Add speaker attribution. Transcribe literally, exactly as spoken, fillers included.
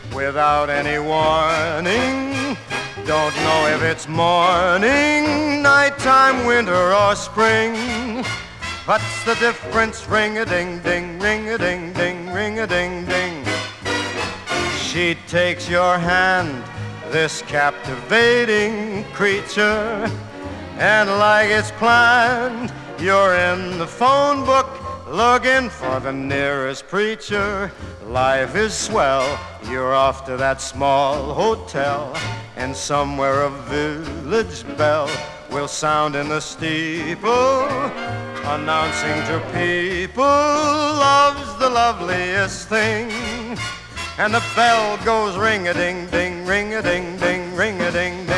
Speaker 1: without any warning. Don't know if it's morning, nighttime, winter, or spring. What's the difference? Ring-a-ding-ding, ring-a-ding-ding, ring-a-ding-ding. She takes your hand, this captivating creature, and like it's planned, you're in the phone book looking for the nearest preacher. Life is swell, you're off to that small hotel, and somewhere a village bell will sound in the steeple, announcing to people, love's the loveliest thing. And the bell goes ring-a-ding-ding, ring-a-ding-ding, ring-a-ding-ding.